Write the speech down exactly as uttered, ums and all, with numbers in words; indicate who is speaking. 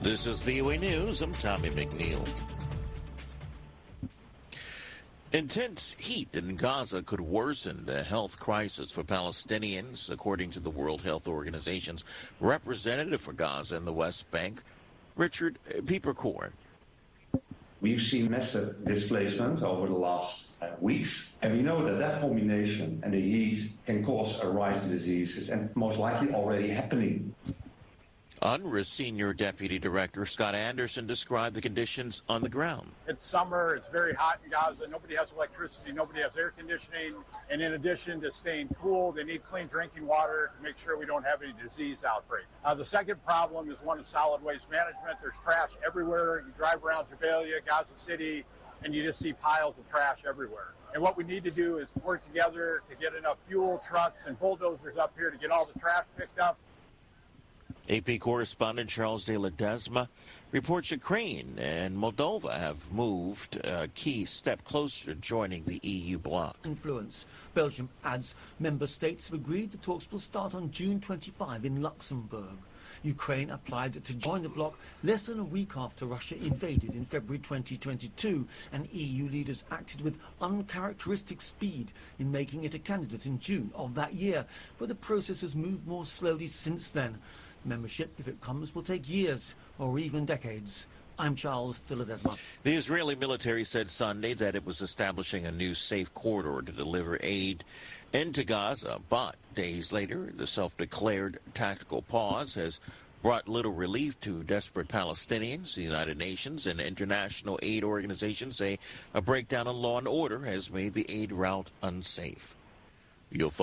Speaker 1: This is V O A News. I'm Tommy McNeil. Intense heat in Gaza could worsen the health crisis for Palestinians, according to the World Health Organization's representative for Gaza and the West Bank, Richard Pieperkorn.
Speaker 2: We've seen massive displacement over the last uh, weeks, and we know that that combination and the heat can cause a rise in diseases, and most likely already happening.
Speaker 1: UNRWA Senior Deputy Director Scott Anderson described the conditions on the ground.
Speaker 3: It's summer, it's very hot in Gaza, nobody has electricity, nobody has air conditioning, and in addition to staying cool, they need clean drinking water to make sure we don't have any disease outbreak. Uh, the second problem is one of solid waste management. There's trash everywhere. You drive around Jabalia, Gaza City, and you just see piles of trash everywhere. And what we need to do is work together to get enough fuel trucks and bulldozers up here to get all the trash picked up.
Speaker 1: A P correspondent Charles de Ledesma reports Ukraine and Moldova have moved a key step closer to joining the E U bloc.
Speaker 4: Influence. Belgium adds member states have agreed the talks will start on June twenty-fifth in Luxembourg. Ukraine applied to join the bloc less than a week after Russia invaded in February twenty twenty-two, and E U leaders acted with uncharacteristic speed in making it a candidate in June of that year, but the process has moved more slowly since then. Membership, if it comes, will take years or even decades. I'm Charles de Ledesma.
Speaker 1: The Israeli military said Sunday that it was establishing a new safe corridor to deliver aid into Gaza, but days later, the self-declared tactical pause has brought little relief to desperate Palestinians. The United Nations and international aid organizations say a breakdown in law and order has made the aid route unsafe. You'll